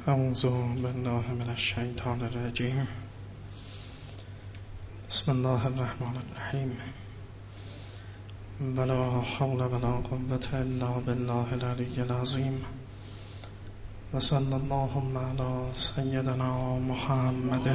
اعوذ بالله من الشیطان الرجیم. بسم الله الرحمن الرحیم. ولا حول ولا قوة الا بالله العلی العظیم. و صلی اللهم علی سیدنا محمد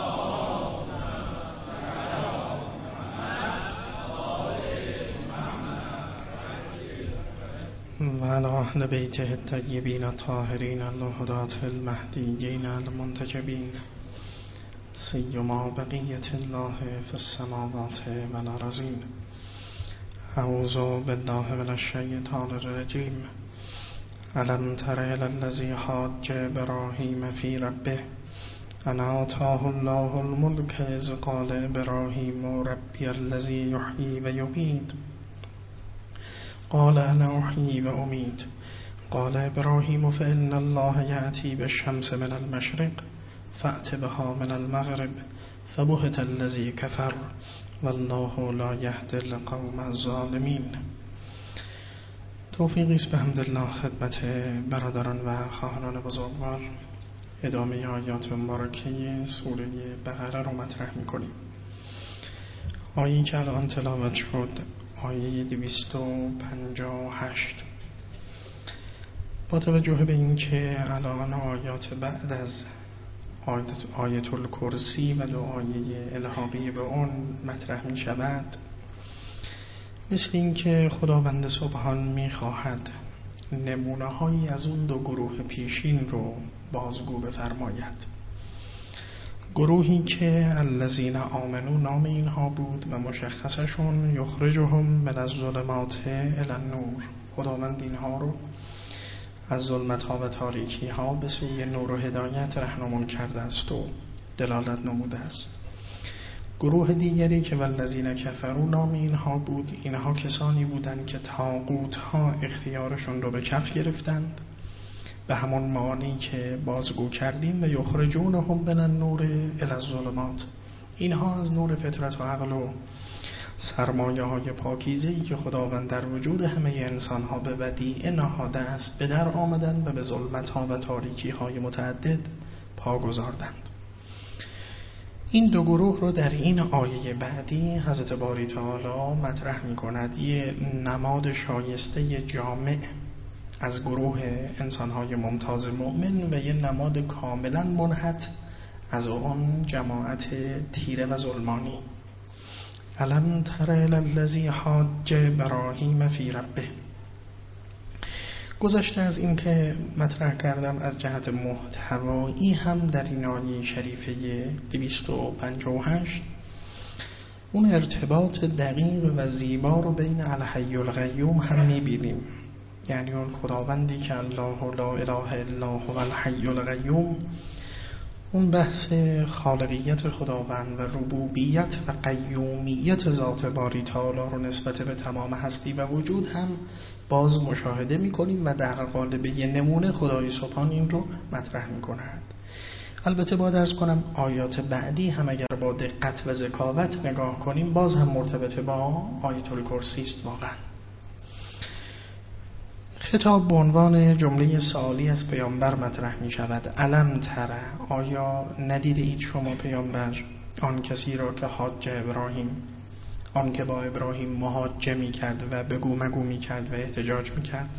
و علی اهل بیته الطیبین الطاهرین الهداة المهدیین المنتجبین، سیما بقیة الله فی السماوات والارضین. اعوذ بالله من الشیطان الرجیم. الم تر الی الذی حاج ابراهیم فی ربه ان آتاه الله الملک اذ قال ابراهیم ربی الذی یحیی و یمیت قال انا احیی و امیت قال ابراهیم فإن الله یأتی بالشمس من المشرق فأت بها من المغرب فبهت الذی کفر والله لا یهدی القوم الظالمین. توفیقی است بحمدالله خدمت برادران و خواهران بزرگوار. ادامه آیات مبارکه سوره بقره رو مطرح می‌کنیم. آیه‌ای که الان تلاوت شد آیه 258. با توجه به اینکه الان آیات بعد از آیت الکرسی و دعای الهاقی به اون مطرح می شود، مثل اینکه خداوند سبحان می خواهد نمونه هایی از اون دو گروه پیشین رو بازگو بفرماید. گروهی که الذین آمنو نام اینها بود و مشخصشون یخرجهم من الظلمات الی النور. خداوند اینها رو از ظلمت ها و تاریکی ها به سوی نور و هدایت رهنمون کرده است و دلالت نموده است. گروه دیگری که والذین کفروا نام اینها بود، اینها کسانی بودند که طاغوت ها اختیارشون رو به کف گرفتند، به همون معانی که بازگو کردیم، و یخرجونهم من النور الی الظلمات. اینها از نور فطرت و عقل و سرمایه های پاکیزه‌ای که خداوند در وجود همه انسان ها به ودیعه نهاده است به در آمدند و به ظلمت ها و تاریکی های متعدد پا گذاردند. این دو گروه رو در این آیه بعدی حضرت باری تعالی مطرح می کند. یه نماد شایسته جامع از گروه انسان‌های ممتاز مؤمن و یه نماد کاملا منحط از اون جماعت تیره و ظلمانی. الم تر الی الذی حاج ابراهیم فی ربه. گذشته از این که مطرح کردم از جهت محتوایی هم در این آیه شریفه 258 اون ارتباط دقیق و زیبا رو بین الحی القیوم هم می‌بینیم. یعنی اون خداوندی که الله لا اله الا هو الحی القیوم، اون بحث خالقیت خداوند و ربوبیت و قیومیت ذات باری تعالی رو نسبت به تمام هستی و وجود هم باز مشاهده می‌کنیم و در قالب یه نمونه خدای سبحان این رو مطرح می‌کند. البته باید عرض کنم آیات بعدی هم اگر با دقت و ذکاوت نگاه کنیم باز هم مرتبط با آیت الکرسی است. واقعا خطاب به عنوان جمله سوالی از پیامبر مطرح می شود. الم تره، آیا ندیده اید شما پیامبر آن کسی را که حاج ابراهیم، آن که با ابراهیم محاجه می کرد و بگو مگو می کرد و احتجاج می کرد؟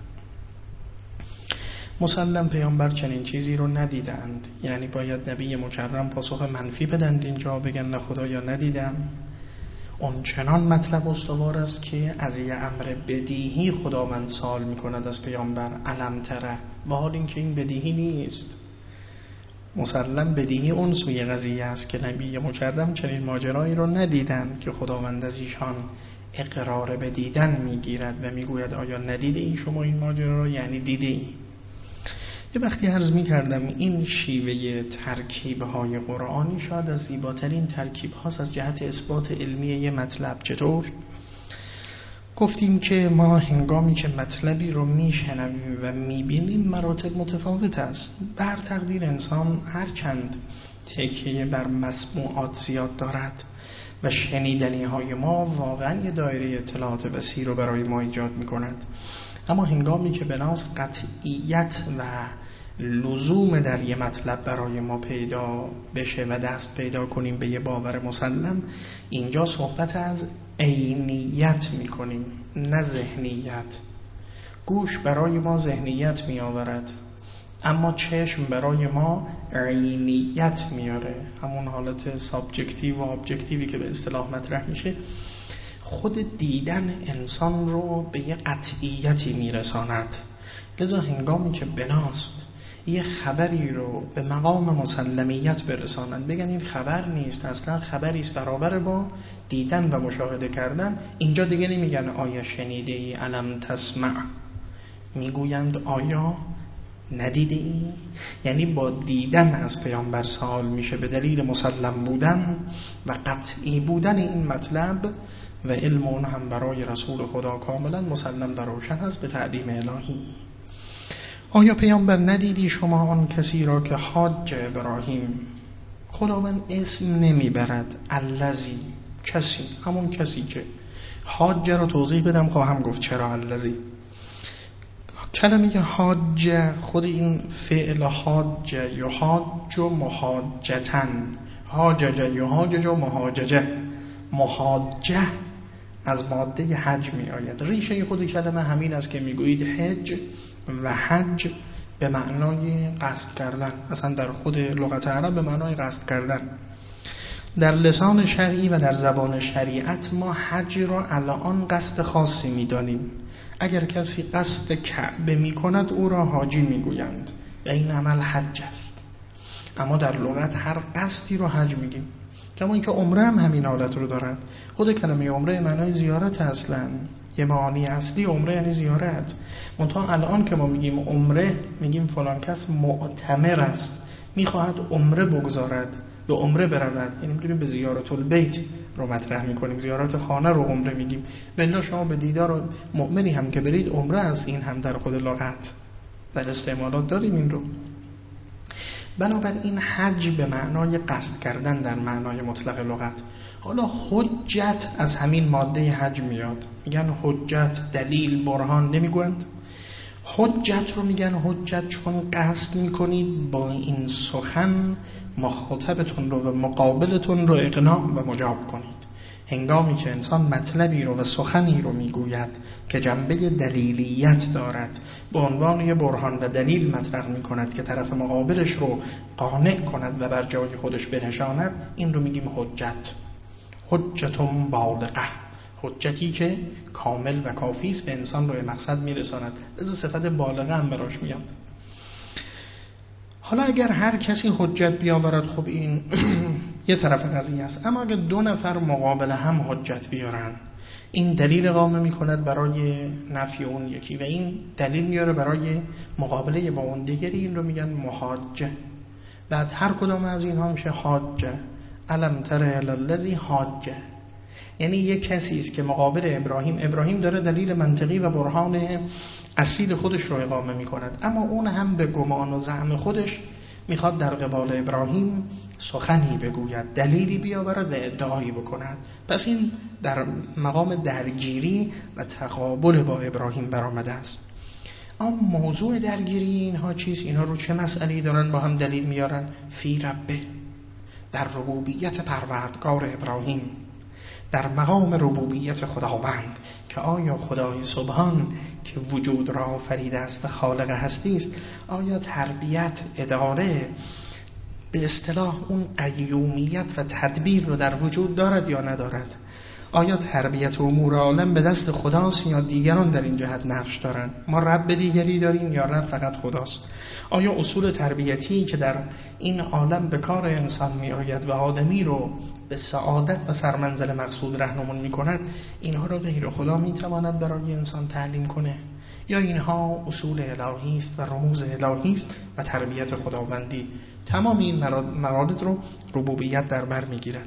مسلم پیامبر چنین چیزی رو ندیدند. یعنی باید نبی مکرم پاسخ منفی بدند اینجا، بگن نه خدایا ندیدم. اون چنان مطلب استوار است که از یه امر بدیهی خداوند سوال میکند از پیامبر الم تره، و حال این که این بدیهی نیست. مسلم بدیهی اون سوی قضیه است که نبی مکرم چنین ماجرایی رو ندیدند که خداوند از ایشان اقرار به دیدن میگیرد و میگوید آیا ندیده ای شما این ماجرا رو؟ یعنی دیده ای. یه وقتی عرض می کردم این شیوه ترکیب‌های قرآنی شاید از زیباترین ترکیب هاست از جهت اثبات علمی یه مطلب. چطور؟ گفتیم که ما هنگامی که مطلبی رو میشنویم و میبینیم مراتب متفاوت است. بر تقدیر انسان هرچند تکیه بر مسموعات زیاد دارد و شنیدنی های ما واقعا یه دایره اطلاعات وسیع رو برای ما ایجاد می کند، اما هنگامی که بناس قطعیت و لزوم در یه مطلب برای ما پیدا بشه و دست پیدا کنیم به یه باور مسلم، اینجا صحبت از عینیت میکنیم نه ذهنیت. گوش برای ما ذهنیت میآورد، اما چشم برای ما عینیت میاره، همون حالت سابجکتیو و ابجکتیوی که به اصطلاح مطرح میشه. خود دیدن انسان رو به یه قطعیتی میرساند. لذا هنگامی که بناست یه خبری رو به مقام مسلمیت برسانند، بگن این خبر نیست، اصلا خبری است برابر با دیدن و مشاهده کردن، اینجا دیگه نمیگن آیا شنیده ای الم تسمع، میگویند آیا ندیده ای؟ یعنی با دیدن از پیامبر سوال میشه به دلیل مسلم بودن و قطعی بودن این مطلب و علم اون هم برای رسول خدا کاملا مسلم و روشن هست به تعلیم الهی. آیا پیامبر ندیدی شما آن کسی را که حاج ابراهیم؟ خداوند اسم نمیبرد، الذی، کسی، همون کسی که حاج رو توضیح بدم خواهم گفت چرا الذی. کلمه حاج، خود این فعل حاج یحاج و محاجتن، حاجج یحاجج و محاججه، محاجه از ماده حج می آید. ریشه خود کلمه همین است که میگویید حج و حج به معنای قصد کردن، اصلا در خود لغت عرب به معنای قصد کردن. در لسان شرعی و در زبان شریعت ما حج را الان قصد خاصی می‌دانیم. اگر کسی قصد کعبه می‌کند او را حاجی می‌گویند و این عمل حج است. اما در لغت هر قصدی رو حج میگیم. کما اینکه عمره هم همین حالت رو دارد. خود کلمه عمره معنای زیارت اصلا، یه معانی اصلی عمره یعنی زیارت. منتها الان که ما میگیم عمره، میگیم فلان کس معتمر است، میخواهد عمره بگذارد، به عمره برود، یعنی میگیم به زیارت البیت رو مطرح میکنیم، زیارت خانه رو عمره میگیم. بلا شما به دیدار مؤمنی هم که برید عمره است، این هم در خود لغت در استعمالات داریم این رو. بنابراین حج به معنای قصد کردن در معنای مطلق لغت. حالا حجت از همین ماده حج میاد، میگن حجت، دلیل، برهان نمیگویند. حجت رو میگن حجت چون قصد میکنید با این سخن مخاطبتون رو و مقابلتون رو اقناع و مجاب کنید. هنگامی که انسان مطلبی رو و سخنی رو میگوید که جنبه دلیلیت دارد، به عنوان یه برهان و دلیل مطرح میکند که طرف مقابلش رو قانع کند و بر جای خودش بنشاند، این رو میگیم حجت. حجتون بالغه، حجتی که کامل و کافی است، به انسان رو به مقصد میرساند. لذا صفت بالغه هم براش میاد. حالا اگر هر کسی حجت بیاورد، خب این یه طرف قضیه است. اما اگر دو نفر مقابل هم حجت بیارن، این دلیل اقامه میکند برای نفی اون یکی و این دلیل میاره برای مقابله با اون دیگری، این رو میگن محاجه. بعد هر کدام از اینها میشه حاجه. الم تر الی الذی حاجه، یعنی یک کسی است که مقابل ابراهیم داره دلیل منطقی و برهان اصیل خودش رو اقامه میکند، اما اون هم به گمان و زعم خودش میخواد در قبال ابراهیم سخنی بگوید، دلیلی بیاورد و ادعایی بکند. پس این در مقام درگیری و تقابل با ابراهیم برآمده است. اما موضوع درگیری اینها چیست؟ اینها رو چه مسئله‌ای دارن با هم دلیل میارن؟ فی ربه، در ربوبیت پروردگار ابراهیم، در مقام ربوبیت خداوند، که آیا خدای سبحان که وجود را آفریده است و خالق هستی است، آیا تربیت، اداره، به اصطلاح اون قیومیت و تدبیر رو در وجود دارد یا ندارد؟ آیا تربیت امور عالم به دست خداست یا دیگران در این جهت نقش دارند؟ ما رب دیگری داریم یا رب فقط خداست؟ آیا اصول تربیتی که در این عالم به کار انسان می آید و آدمی رو به سعادت و سرمنزل مقصود راهنمون می کند، اینها رو غیر خدا می تواند برای انسان تعلیم کنه؟ یا اینها اصول الهی است و رموز الهی است و تربیت خداوندی؟ تمام این موارد رو ربوبیت در بر می گیرد.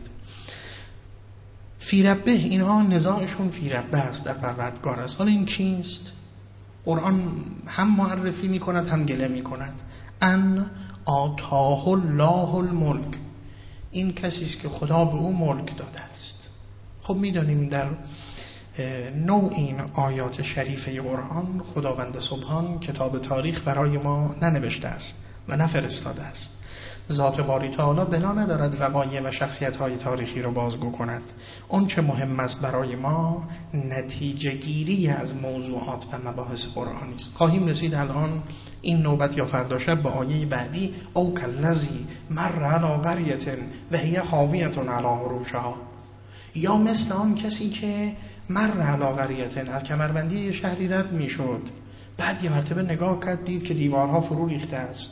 فی ربه، اینها نزاعشون فی ربه است، در پروردگار است. حالا این کیست؟ قرآن هم معرفی می کند هم گله می کند. ان آتاه الله الملک، این کسی است که خدا به او ملک داده است. خب میدانیم در نوع این آیات شریفه قرآن خداوند سبحان کتاب تاریخ برای ما ننوشته است، و نه فرستاده است. ذات باری تعالی بنا ندارد وقایع و شخصیت‌های تاریخی را بازگو کند. اون چه مهم است برای ما نتیجه گیری از موضوعات و مباحث قرآنی است. خواهیم رسید الان این نوبت یا فردا شب به آیه بعدی او کالذی مر علی قریة و هی خاویة علی عروشها، یا مثل آن کسی که مر علی قریة از کمربندی شهری رد میشد، بعد یه مرتبه نگاه کرد دید که دیوارها فرو ریخته است.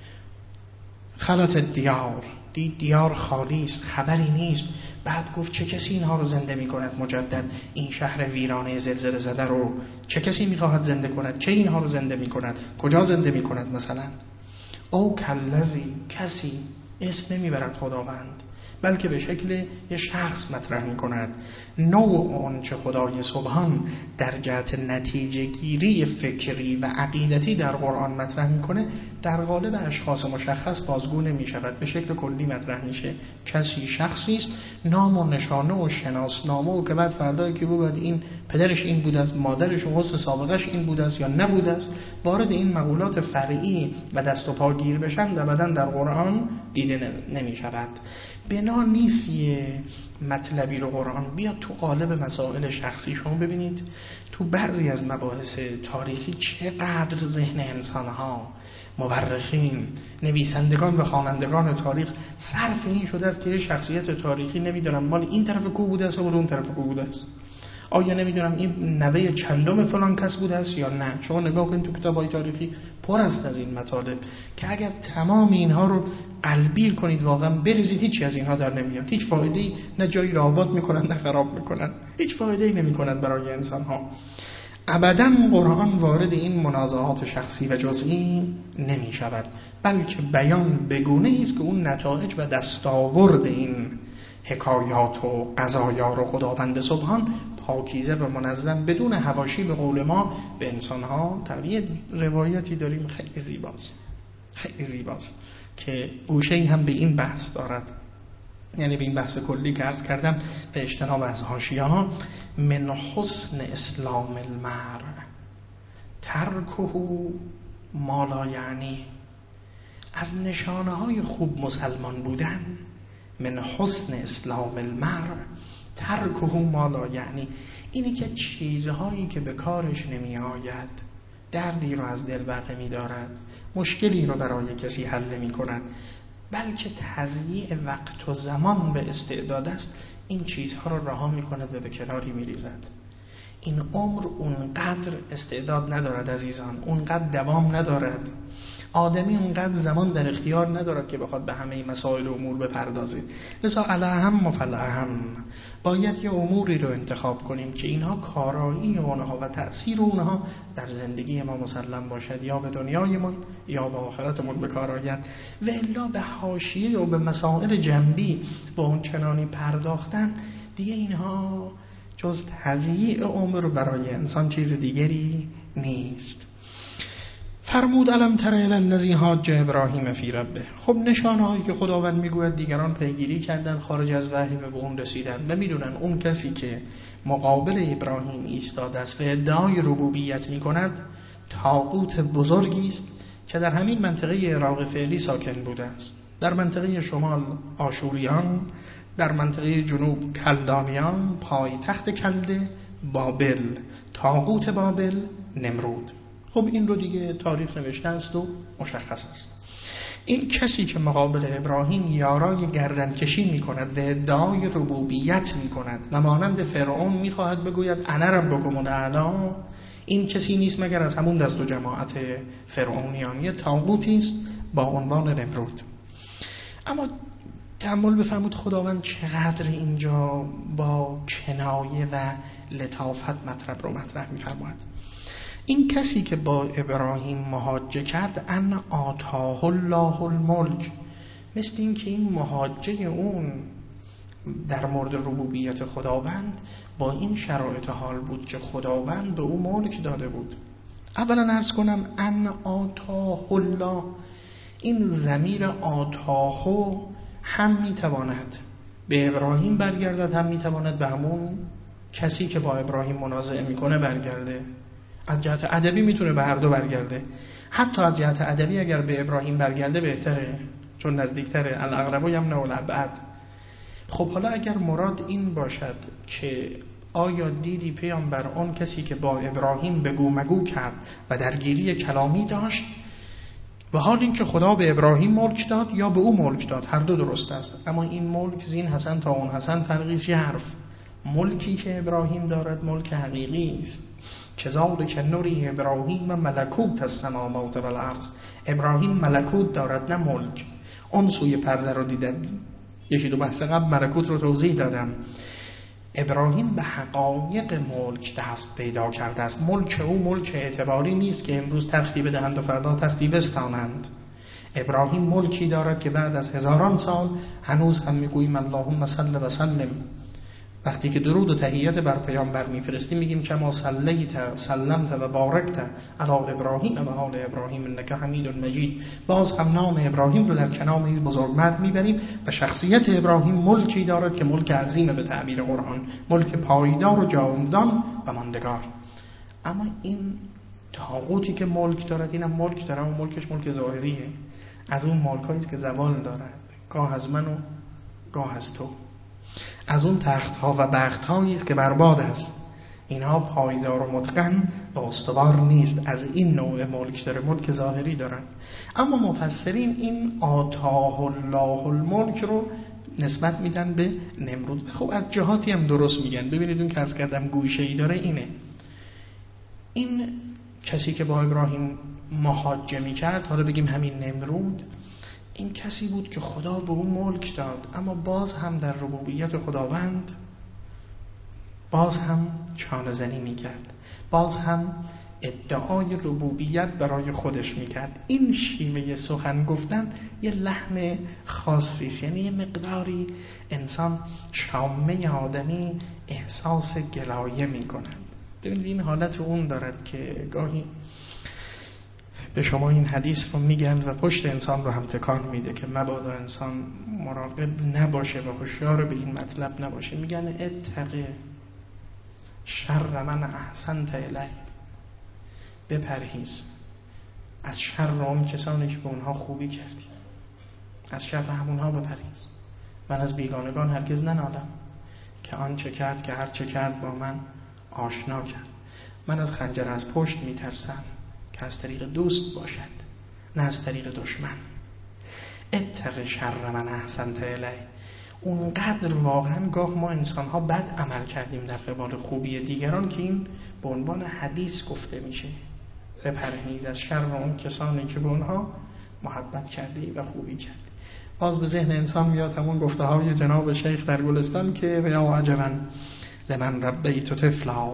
خلط دیار، دید دیار خالی است، خبری نیست. بعد گفت چه کسی اینها رو زنده می کند مجدد؟ این شهر ویرانه زلزله زده رو چه کسی می خواهد زنده کند؟ چه اینها رو زنده می کند؟ کجا زنده می کند مثلا؟ او کالذی، کسی اسم نمی برد خداوند، بلکه به شکل یه شخص مطرح می کند. نوع اون چه خدای سبحان در جهت نتیجه گیری فکری و عقیدتی در قرآن مطرح می کنه در قالب اشخاص مشخص بازگو نمی شود، به شکل کلی مطرح میشه. کسی شخصی است، نام و نشانه و شناسنامه و که بعد فردایی که بود این پدرش این بود است، مادرش و حسن سابقش این بود است یا نبود است، وارد این مقولات فرعی و دست و پا گیر بشن ابداً در قرآن دیده نمی شود. بنا نیست یه مطلبی رو قرآن بیاد تو قالب مسائل شخصی. شما ببینید تو بعضی از مباحث تاریخی چقدر ذهن انسانها، مورخین، نویسندگان و خوانندگان تاریخ صرف این شده است که شخصیت تاریخی نمیدونم مال این طرف کو بوده است و اون طرف کو بوده است، آیا نمیدونم این نوه چندم فلان کس بوده است یا نه. شما نگاه کنید تو کتاب‌های تاریخی پر است از این مطالب که اگر تمام اینها رو قلبی کنید واقعا بریزید هیچی از اینها در نمیاد. هیچ فایده‌ای نه جایی را آباد میکنن نه خراب میکنن، هیچ فایده‌ای نمیکنن برای انسان‌ها. ابداً قرآن وارد این منازعات شخصی و جزئی نمی شود، بلکه بیان بگونه است که اون نتایج و دستاورد این حکایات و قضایا رو خداوند سبحان پاکیزه و منظم بدون حواشی به قول ما به انسان‌ها تبیین. روایتی داریم خیلی زیباست که گوشه‌ای هم به این بحث دارد، یعنی به این بحث کلی که عرض کردم به اجتناب از حاشیه‌ها. من حسن اسلام المرء ترکه ما لا یعنی، از نشانه‌های خوب مسلمان بودن، من حسن اسلام المرء ترکه ما لا یعنی، اینی که چیزهایی که به کارش نمی آید، دردی رو از دل بر نمی دارد، مشکلی رو برای کسی حل نمی کند، بلکه تضییع وقت و زمان به استعداد است، این چیزها رو رها می کند و به کناری می ریزد. این عمر اونقدر استعداد ندارد عزیزان، اونقدر دوام ندارد. آدمی اونقدر زمان در اختیار ندارد که بخواد به همه مسائل و امور بپردازید. لذا الاهم و فالاهم، باید یه اموری رو انتخاب کنیم که اینها کارایی اونها و تأثیر اونها در زندگی ما مسلم باشد، یا به دنیایمون یا به آخرتمون به کار آید. و الا به حاشیه و به مسائل جنبی با اون چنانی پرداختن دیگه اینها جز تضییع عمر برای انسان چیز دیگری نیست. فرمود الم تر الی الذی حاج ابراهیم فی ربه. خب نشانه هایی که خداوند میگوید دیگران پیگیری کردن، خارج از وحی به اون رسیدن، نمیدونن اون کسی که مقابل ابراهیم ایستاده است و ادعای ربوبیت میکند طاغوت بزرگی است که در همین منطقه عراق فعلی ساکن بوده است. در منطقه شمال آشوریان، در منطقه جنوب کلدانیان، پایتخت کلده بابل، طاغوت بابل نمرود. خب این رو دیگه تاریخ نوشته است و مشخص است. این کسی که مقابل ابراهیم یارای گردنکشی می کند و ادعای ربوبیت می کند و مانند فرعون می خواهد بگوید انا ربکم الاعلی، این کسی نیست مگر از همون دست و جماعت فرعونیان، یه طاغوتی است با عنوان نمرود. اما تأمل بفرمود خداوند چقدر اینجا با کنایه و لطافت مطلب رو مطرح می فرماید. این کسی که با ابراهیم محاجه کرد ان آتاه الله الملک، مثل این که این محاجه اون در مورد ربوبیت خداوند با این شرایط حال بود که خداوند به او ملک داده بود. اولا عرض کنم ان آتاه الله، این ضمیر آتاه هم میتواند به ابراهیم برگردد، هم میتواند به همون کسی که با ابراهیم منازعه میکنه برگرده. از جهت ادبی میتونه به هر دو برگرده، حتی از جهت ادبی اگر به ابراهیم برگرده بهتره، چون نزدیکتره. الاقرب یمنع الابعد. خب حالا اگر مراد این باشد که آیا دیدی پیامبر اون کسی که با ابراهیم بگو مگو کرد و درگیری کلامی داشت، و حال این که خدا به ابراهیم ملک داد یا به او ملک داد، هر دو درست است. اما این ملک زین حسن تا اون حسن تنقیص حرف. ملکی که ابراهیم دارد ملک حقیقی است. کذالک نری ابراهیم ملکوت السماوات و الارض. ابراهیم ملکوت دارد نه ملک. اون سوی پرده رو دیدن. یکی دو بحث قبل ملکوت رو توضیح دادم. ابراهیم به حقایق ملک دست پیدا کرده است. ملک او ملک اعتباری نیست که امروز تختی بدهند و فردا تختی بستانند. ابراهیم ملکی دارد که بعد از هزاران سال هنوز هم میگوییم اللهم صل و سلم. وقتی که درود و تحیت بر پیامبر میفرستیم میگیم کما صلیت سلمت و بارکت علی ابراهیم و آل ابراهیم انک حمید مجید. باز هم نام ابراهیم رو در کنار این بزرگمرد میبریم و شخصیت ابراهیم ملکی دارد که ملک عظیمه به تعبیر قرآن، ملک پایدار و جاودان و ماندگار. اما این طاغوتی که ملک دارد اینم ملک داره و ملکش ملک ظاهریه، از اون ملکایی است که زوال دارد، گاه از من و گاه از تو، از اون تخت ها و بخت هایی است که برباد است. اینها پایدار و متقن و استوار نیست. از این نوع ملک داره، ملک ظاهری دارن. اما مفسرین این آتاه الله الملک رو نسبت میدن به نمرود. خب از جهاتی هم درست میگن. ببینید اون که از کردم گوشه‌ای داره اینه. این کسی که با ابراهیم محاجه میکرد، حالا بگیم همین نمرود، این کسی بود که خدا به اون ملک داد، اما باز هم در ربوبیت خداوند باز هم چانه زنی میکرد، باز هم ادعای ربوبیت برای خودش میکرد. این شیوه سخن گفتن یه لحن خاصی است، یعنی یه مقداری انسان شامه آدمی احساس گلایه میکنه. ببینید این حالت اون دارد که گاهی به شما این حدیث رو میگن و پشت انسان رو هم تکان میده که مبادا انسان مراقب نباشه و هوشیار به این مطلب نباشه. میگن اتقی شر من احسنت الیه، بپرهیز از شر اون کسانی که به اونها خوبی کردی، از شر همونها بپرهیز. من از بیگانگان هرگز ننالم که آن چه کرد که هر چه کرد با من آشنا کرد. من از خنجر از پشت میترسم که از طریق دوست باشد نه از طریق دشمن. اتق شر من احسنت الیه. اونقدر واقعا گاه ما انسان ها بد عمل کردیم در قبال خوبی دیگران که این به عنوان حدیث گفته میشه. بپرهیز از شر اون کسانی که به اونها محبت کردی و خوبی کردی. باز به ذهن انسان میاد همون گفته های جناب شیخ در گلستان که یا عجبا لمن ربیت طفلا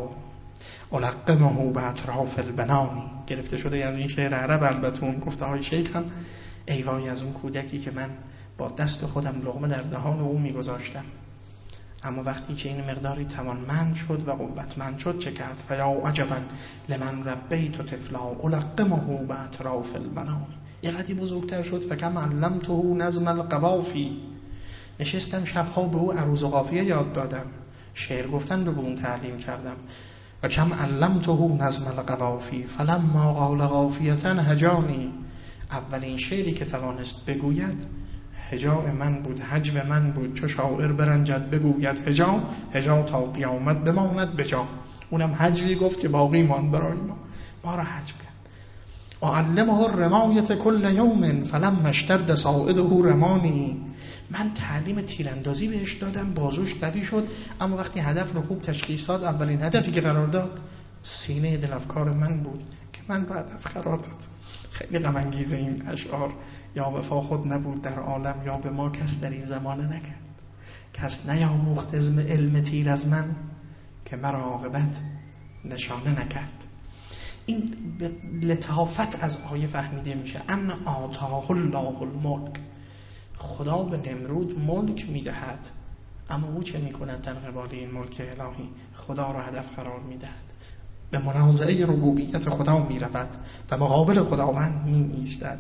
القمه باطراف البنان. گرفته شده از این شعر عرب. البته اون گفته های شیخ هم ای وای از اون کودکی که من با دست خودم لقمه در دهان او میگذاشتم، اما وقتی که این مقداری توانمند شد و قوتمند شد چه کرد؟ فیا عجبا لمن ربیت طفلا القمه باطراف البنان. یه قدری بزرگتر شد فکم علمته نظم القوافی. نشستم شبها به او عروض و قافیه یاد دادم، شعر گفتن رو به اون تعلیم کردم. و کم علمته نظم القوافی فلما قال قافیة هجانی. اولین شعری که توانست بگوید هجاء من بود، هجو من بود. چو شاعر برنجد بگوید هجا، هجا تا قیامت بماند بجا. اونم هجوی گفت که باقی مان برای ما را هجو کرد. اعلمه الرمایة کل یوم فلما اشتد صاعده رمانی. من تعلیم تیراندازی بهش دادم، بازوش قوی شد، اما وقتی هدف رو خوب تشخیص داد، اولین هدفی که قرار داد سینه دلافکار من بود که من رو هدف قرار داد. خیلی غم انگیزه این اشعار. یا وفا خود نبود در عالم یا به ما کس در این زمانه نکرد. کس نیاموخت علم تیر از من که مرا عاقبت نشانه نکرد. این لطافت از آیه فهمیده میشه. ان آتاه الله الملک. خدا به نمرود ملک میدهد، اما او چه میکند در قبال این ملک الهی؟ خدا را هدف قرار میدهد، به منازعه ربوبیت خدا میرود و مقابل خداوند میایستد.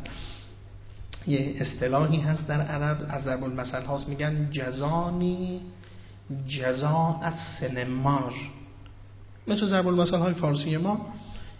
یه اصطلاحی هست در عرب از ضرب المثل هاست، میگن جزانی جزاء السنمار. مثل ضرب المثل های فارسی ما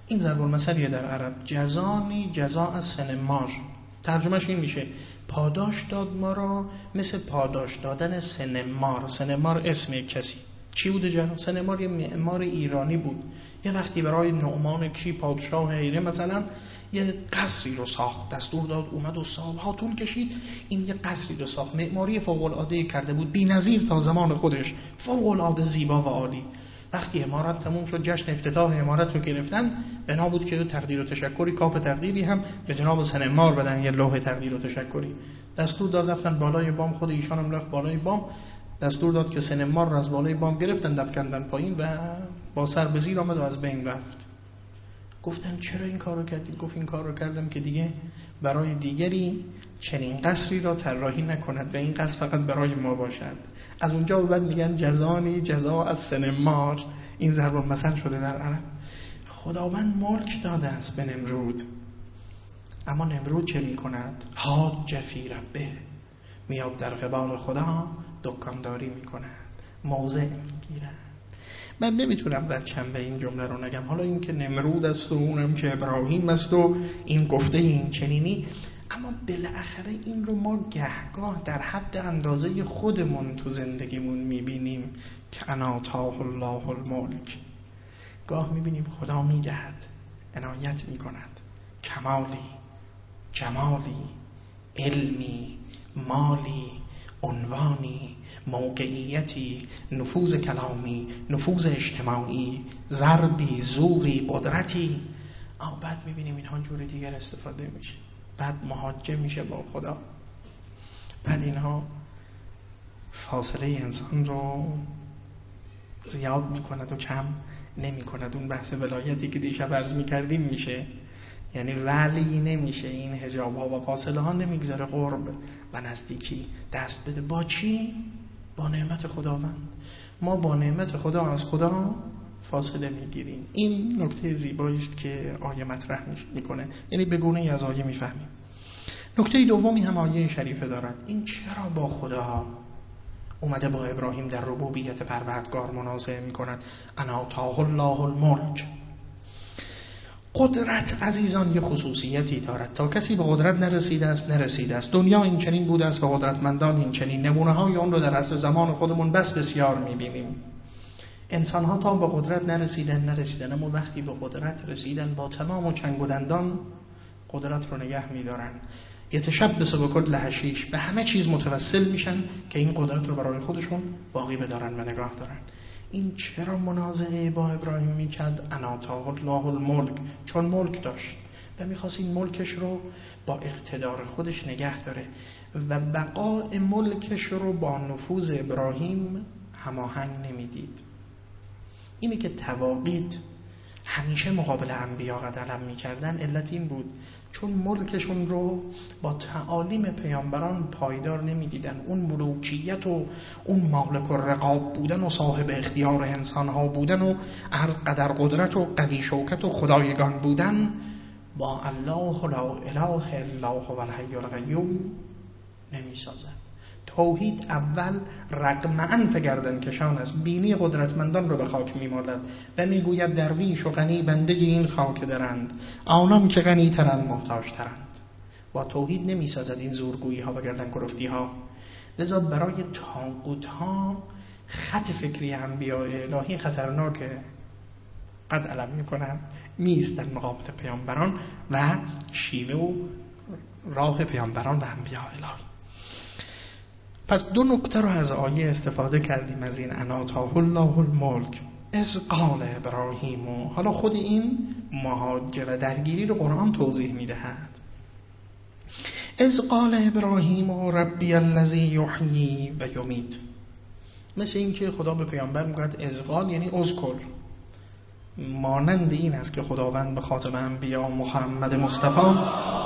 این ضرب المثلیه در عرب. جزانی جزاء السنمار، ترجمهش این میشه پاداش داد ما را مثل پاداش دادن سنمار. سنمار اسم یک کسی. چی بوده جناب؟ سنمار یه معمار ایرانی بود. یه وقتی برای نعمان کی پادشاه هیره مثلا یه قصری رو ساخت، دستور داد، اومد و سالها طول کشید این یه قصری رو ساخت. معماری فوق العاده کرده بود، بی‌نظیر تا زمان خودش، فوق العاده زیبا و عالی. وقتی عمارت تموم شد، جشن افتتاح عمارت رو گرفتن، بنا بود که تقدیر و تشکری، کاپ تقدیری هم به جناب سنمار بدن، یه لوح تقدیر و تشکری. دستور داد رفتن بالای بام، خود ایشان هم رفت بالای بام، دستور داد که سنمار رو از بالای بام گرفتن دفکندن پایین و با سر به زیر آمد و از بین رفت. گفتن چرا این کارو کردی؟ گفت این کارو کردم که دیگه برای دیگری چنین قصری را طراحی نکند و این قصر فقط برای ما باشد. از اونجا به بعد میگن جزانی جزاء السنمار. این ضرب المثل شده در عرب. خداوند ملک داده است به نمرود، اما نمرود چه میکند؟ حاج فی ربه، میاد در قبال خدا دکانداری میکند، موضع میگیرد. من نمیتونم در چنبه این جمله رو نگم. حالا این که نمرود است و اونم که ابراهیم است و این گفته این چنینی، اما بالاخره این رو ما گهگاه در حد اندازه خودمون تو زندگیمون میبینیم که انا آتاه الله الملک. گاه میبینیم خدا میدهد، عنایت میکند، کمالی، جمالی، علمی، مالی، عنوانی، موقعیتی، نفوذ کلامی، نفوذ اجتماعی، ضربی، زوری، قدرتی. اما بعد میبینیم اینها جور دیگر استفاده میشه، بعد محاجه میشه با خدا، بعد اینها فاصله انسان رو زیاد میکند و کم نمیکند. اون بحث ولایتی که دیشب عرض میکردیم میشه، یعنی ولی نمیشه، این حجاب ها و فاصله ها نمیگذاره قرب و نزدیکی دست بده. با چی؟ با نعمت خداوند. ما با نعمت خدا از خدا فاصله میگیریم. این نکته زیبایی است که آیه مطرح میکنه، یعنی به گونه‌ای از آیه میفهمیم. نکته دومی هم آیه شریفه دارد. این چرا با خدا اومده با ابراهیم در ربوبیت پروردگار منازعه میکند؟ انا آتاه الله الملک. قدرت عزیزان یه خصوصیتی دارد، تا کسی به قدرت نرسیده است. دنیا این چنین بوده است و قدرتمندان این چنین. نمونه های اون رو در عصر زمان خودمون بس بسیار میبینیم. انسان ها تا به قدرت نرسیدن، اما وقتی به قدرت رسیدن با تمام و چنگ و دندان قدرت رو نگه میدارن. یتشبث بکل حشیش، به همه چیز متوسل میشن که این قدرت رو برای خودشون باقی بدارن و نگاه دارن. این چرا منازعه با ابراهیم میکرد؟ انا آتاه الله الملک، چون ملک داشت و میخواست این ملکش رو با اقتدار خودش نگه داره و بقاء ملکش رو با نفوذ ابراهیم هماهنگ نمیدید. اینه که تواقید همیشه مقابل انبیا قدم میکردن. علت این بود چون ملکشون رو با تعالیم پیامبران پایدار نمیدیدن. اون ملوکیت و اون مالک و رقاب بودن و صاحب اختیار انسان ها بودن و قدر قدرت و قوی شوکت و خدایگان بودن با الله لا اله الا هو الحی القیوم نمیسازن. توحید اول رغم انف گردن کشان است، بینی قدرتمندان رو به خاک میمالد و میگوید درویش و غنی بنده این خاک درند، آنان که غنی ترند محتاج ترند. با توحید نمیسازد این زورگویی ها و گردن کرفتی ها. لذا برای طاغوت ها خط فکری انبیاء الهی خطرناکه، قد علم میکنن میستن مقابل پیامبران و شیوه و راه پیامبران و انبیاء الهی. پس دو نکته رو از آیه استفاده کردیم از این انا آتاه الله الملک اذ قال ابراهیم. و حالا خود این محاجه و درگیری رو قرآن توضیح میدهد. اذ قال ابراهیم ربی الذی یحیی و یمیت. مثل این که خدا به پیامبر میگوید اذ قال یعنی اذکر. مانند این است که خداوند به خاتم انبیا محمد مصطفی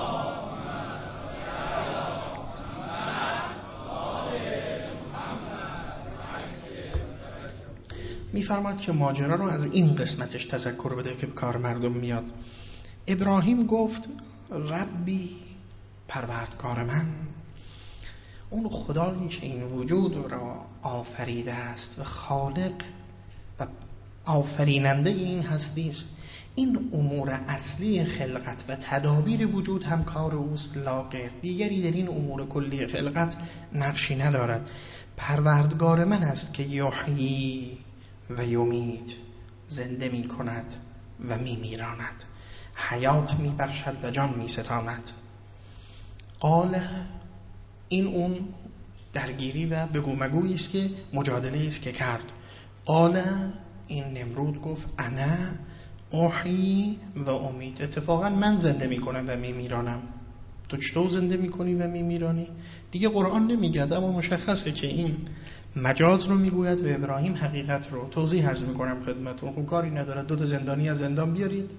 می‌فرماید که ماجرا رو از این قسمتش تذکر بده که به کار مردم میاد. ابراهیم گفت ربی، پروردگار من، اون خدایی که این وجود را آفریده است و خالق و آفریننده این هستی است. این امور اصلی خلقت و تدابیر وجود هم کار اوست، لا غیر. دیگری در این امور کلی خلقت نقشی ندارد. پروردگار من است که یحیی و یمیت، زنده می کند و می میراند، حیات می بخشد و جان می ستاند. قال، این اون درگیری و بگو مگویی است که مجادله است که کرد. قال، این نمرود گفت انا احیی و امید، اتفاقا من زنده می کنم و می میرانم. تو چطور زنده می کنی و می میرانی؟ دیگه قرآن نمیگه، اما مشخصه که این مجاز رو میگوید و ابراهیم حقیقت رو. توضیح عرض میکنم خدمتتون. خب کاری نداره 2 زندانی از زندان بیارید،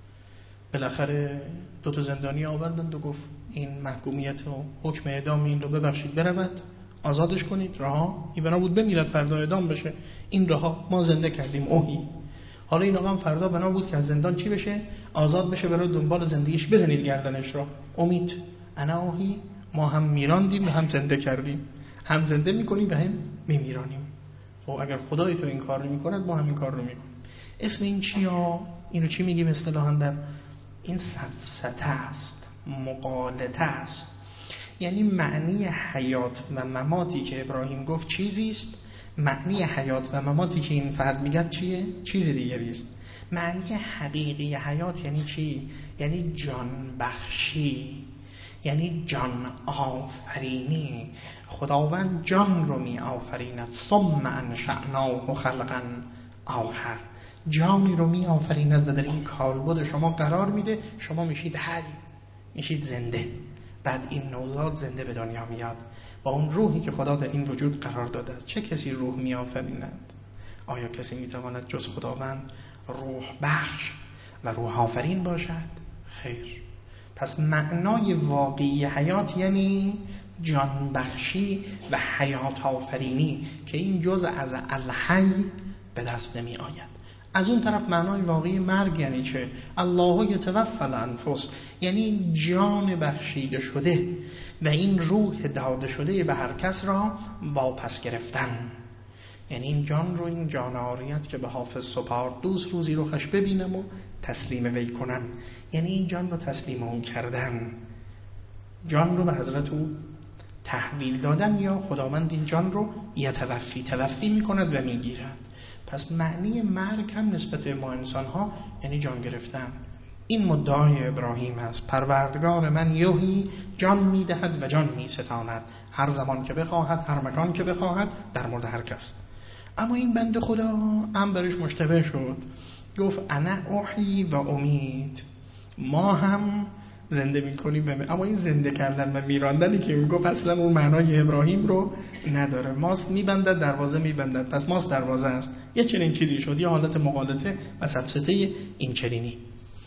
بالاخره 2 زندانی آوردند و گفت این محکومیت و حکم اعدام این رو ببخشید برود، آزادش کنید، رها. این بنا بود بمیرد فردا اعدام بشه، این رها، ما زنده کردیم اوهی. حالا این آقا هم فردا بنا بود که از زندان چی بشه؟ آزاد بشه، برای دنبال زندگیش، بزنید گردنش را. امید، انا اوهی، ما هم میراندیم و هم زنده کردیم، هم زنده میکنیم و هم میمیرانیم. خب اگر خدای تو این کار رو میکند ما هم این کار رو میکنیم. اسم این چیه؟ اینو چی میگیم اصطلاحاً؟ در این سفسطه است، مغالطه است. یعنی معنی حیات و مماتی که ابراهیم گفت چیزی است، معنی حیات و مماتی که این فرد میگه چیه؟ چیز دیگری است. معنی حقیقی حیات یعنی چی؟ یعنی جان بخشی، یعنی جان آفرینی. خداوند جان رو می آفریند. ثم انشأناه خلقا آخر، جانی رو می آفریند و در این کالبد شما قرار میده، شما میشید حی، میشید زنده. بعد این نوزاد زنده به دنیا میاد با اون روحی که خدا در این وجود قرار داده است. چه کسی روح می آفریند؟ آیا کسی میتواند جز خداوند روح بخش و روح آفرین باشد؟ خیر. پس معنای واقعی حیات یعنی جان بخشی و حیات آفرینی که این جزء از الحی به دست نمی آید. از اون طرف معنای واقعی مرگ یعنی چه؟ الله یتوفی الانفس، یعنی جان بخشیده شده و این روح داده شده به هر کس را واپس گرفتن. یعنی این جان رو، این جان عاریت که به حافظ سپارد، دوست روزی رو خش ببینم و تسلیم وی کنم. یعنی این جان رو تسلیم اون کردن، جان رو به حضرت او تحویل دادن، یا خداوند این جان رو توفی میکند و میگیرد. پس معنی مرگ هم نسبت ما انسان ها یعنی جان گرفتن. این مدعای ابراهیم است. پروردگار من یحیی، جان میدهد و جان میستاند، هر زمان که بخواهد، هر مکان که بخواهد، در مورد هر کس. اما این بنده خدا هم برش مشتبه شد، گفت انا احیی و امید، ما هم زنده میکنیم. اما این زنده کردن و میراندنی که میگفت اصلا اون معنای ابراهیم رو نداره. ماست میبندد، دروازه میبندد، پس ماست دروازه است. یه چنین چیزی شد، یه حالت مغالطه و سفسطه این چنینی.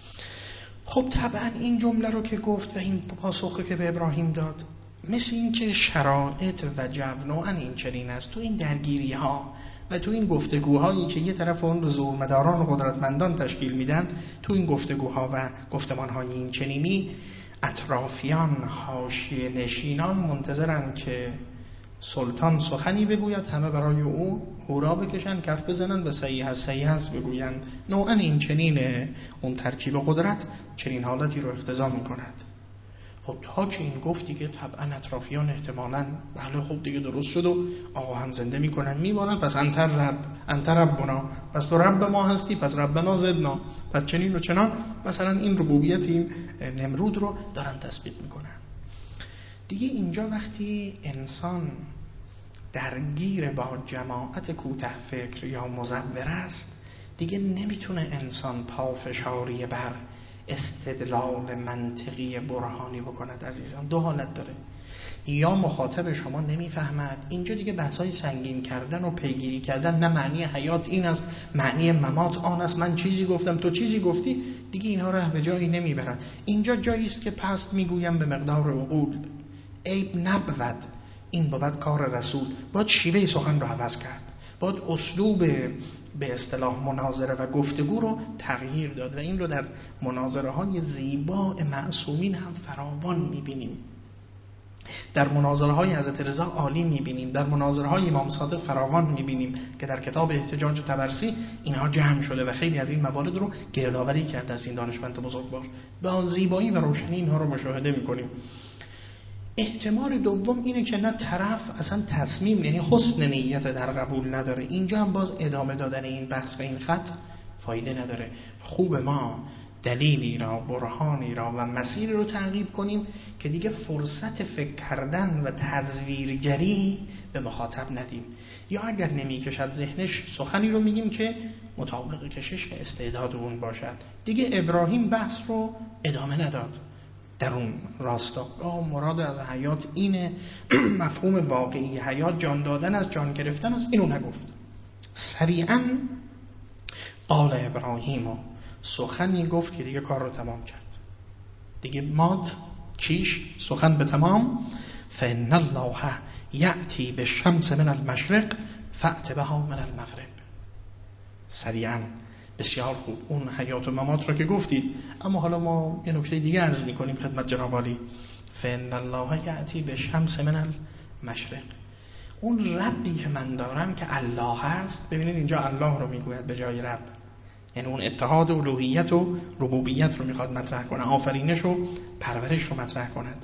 خب طبعا این جمله رو که گفت و این پاسخی که به ابراهیم داد، مثل این که شرایط و جو نوعا این چنین است. تو این درگیری ها و تو این گفتگوهایی که یه طرف اون رو زورمداران و قدرتمندان تشکیل میدن، تو این گفتگوها و گفتمانهای این چنینی، اطرافیان، حاشیه نشینان منتظرن که سلطان سخنی بگوید، همه برای او هورا بکشن، کف بزنن و صحیح است بگویند. نوعا این چنینه. اون ترکیب قدرت چنین حالتی رو اقتضا میکند. خب تا که این گفتی که طبعا اطرافیان احتمالاً بله خب دیگه درست شد و آقا هم زنده میکنن میمانن، پس انت ربنا، پس تو رب ما هستی، پس ربنا زدنا، پس چنین و چنان. مثلا این ربوبیت این نمرود رو دارن تثبیت میکنن. دیگه اینجا وقتی انسان درگیر با جماعت کوته فکر یا مزور است، دیگه نمیتونه انسان پافشاری بر استدلال منطقی برهانی بکند. عزیزان دو حالت داره، یا مخاطب شما نمیفهمد، اینجا دیگه بحثای سنگین کردن و پیگیری کردن، نه معنی حیات این است، معنی ممات آن است، من چیزی گفتم تو چیزی گفتی، دیگه اینها ره به جایی نمیبرن. اینجا جایی است که پست میگویم به مقدار عقول، عیب نبود، این بود کار رسول. باید شیوه سخن رو عوض کرد، باید اسلوب به اصطلاح مناظره و گفتگو رو تغییر داد و این رو در مناظره های زیبا معصومین هم فراوان میبینیم. در مناظره های حضرت رضا عالی میبینیم، در مناظره های امام صادق فراوان میبینیم که در کتاب احتجاج طبرسی اینها جمع شده و خیلی از این موارد رو گردآوری کرده از این دانشمند بزرگوار. با زیبایی و روشنی اینها رو مشاهده میکنیم. احتمال دوم اینه که نه طرف اصلا تصمیم، یعنی حسن نیت در قبول نداره. اینجا هم باز ادامه دادن این بحث و این خط فایده نداره. خوب ما دلیلی را، برهانی را و مسیری رو تعقیب کنیم که دیگه فرصت فکر کردن و تزویرگری به مخاطب ندیم، یا اگر نمیکشد ذهنش سخنی رو میگیم که مطابق کشش استعداد اون باشد. دیگه ابراهیم بحث رو ادامه نداد در اون راستا. مراد از حیات اینه، مفهوم واقعی حیات جان دادن از جان گرفتن است، اینو نگفت. سریعا قال ابراهیم و سخنی گفت که دیگه کار رو تمام کرد، دیگه مات کیش سخن به تمام. فإن الله یأتی بالشمس من المشرق فأت بها من المغرب. سریعا، بسیار خوب، اون حیات و ممات رو که گفتید، اما حالا ما یه نکته دیگه عرض می‌کنیم خدمت جناب عالی. فإن الله یأتی بالشمس من المشرق، اون ربی که من دارم که الله هست. ببینید اینجا الله رو میگوید به جای رب، یعنی اون اتحاد الوهیت و ربوبیت رو میخواد مطرح کنه، آفرینش و پرورش رو مطرح کند.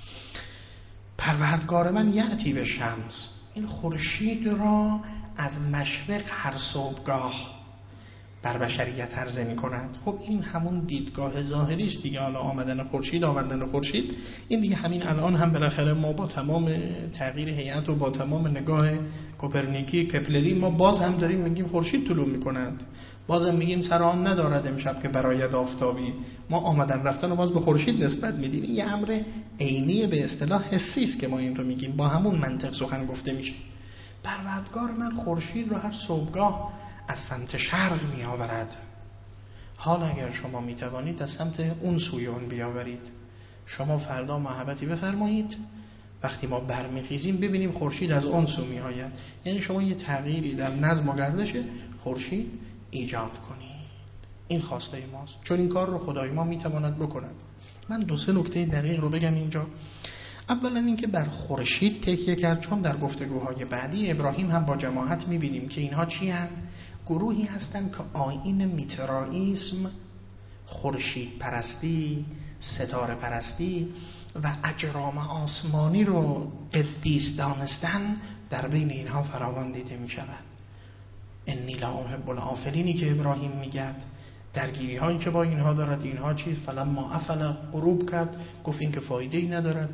پروردگار من یأتی به شمس، این خورشید را از مشرق هر صبحگاه بر بشریت عرضه می کند. خب این همون دیدگاه ظاهری است دیگه. حالا آمدن خورشید، آوردن خورشید، این دیگه همین الان هم بالاخره ما با تمام تغییر هیئت و با تمام نگاه کوپرنیکی کپلری ما باز هم داریم میگیم خورشید طلوع می کند، باز هم میگیم سر آن ندارد امشب که براید آفتابی. ما آمدن رفتن رو باز به خورشید نسبت میدیم. این یه امر عینی به اصطلاح حسی است که ما این رو میگیم، با همون منطق سخن گفته میشه. پروردگار من خورشید رو هر صبحگاه از سمت شرق می آورد. حالا اگر شما می توانید از سمت اون سوی اون بیاورید. شما فردا محبتی بفرمایید، وقتی ما برمیخیزیم ببینیم خورشید از اون سو می آید. یعنی شما یه تغییری در نظم و گردش خورشید ایجاد کنید. این خواسته ماست، چون این کار رو خدای ما می تواند بکند. من دو سه نکته دقیق رو بگم اینجا. اولا اینکه بر خورشید تکیه کرد، چون در گفتگوهای بعدی ابراهیم هم با جماعت می‌بینیم که اینها چی هستند؟ گروهی هستند که آیین میترائیسم، خورشید پرستی، ستاره پرستی و اجرام آسمانی رو قدیس دانستن در بین اینها فراوان دیده می‌شود. انی لا احب الآفلینی که ابراهیم میگه، درگیری هایی که با اینها دارد، اینها چیز فلما افل غروب کرد، گفت این که فایده ای ندارد.